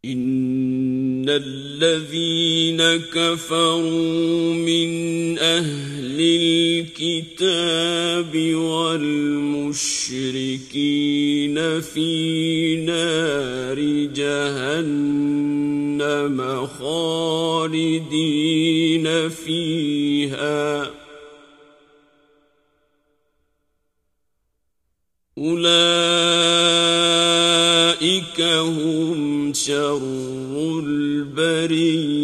إن الذين كفروا من أهل الكتاب والمشركين في نار جهنم خالدين فيها أولئك هم شر البرية.